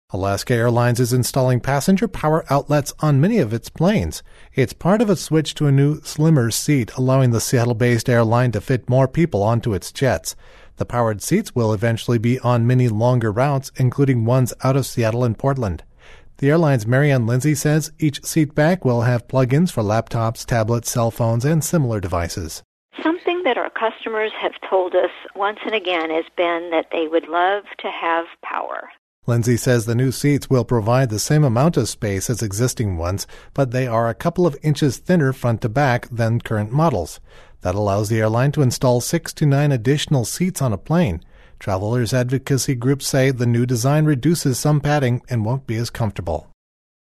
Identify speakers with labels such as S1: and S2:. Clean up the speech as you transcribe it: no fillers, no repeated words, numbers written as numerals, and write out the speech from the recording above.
S1: Alaska Airlines is installing passenger power outlets on many of its planes. It's part of a switch to a new, slimmer seat, allowing the Seattle-based airline to fit more people onto its jets. The powered seats will eventually be on many longer routes, including ones out of Seattle and Portland. The airline's Marianne Lindsay says each seat back will have plug-ins for laptops, tablets, cell phones, and similar devices.
S2: Something that our customers have told us once and again has been that they would love to have power.
S1: Lindsay says the new seats will provide the same amount of space as existing ones, but they are a couple of inches thinner front to back than current models. That allows the airline to install 6 to 9 additional seats on a plane. Travelers advocacy groups say the new design reduces some padding and won't be as comfortable.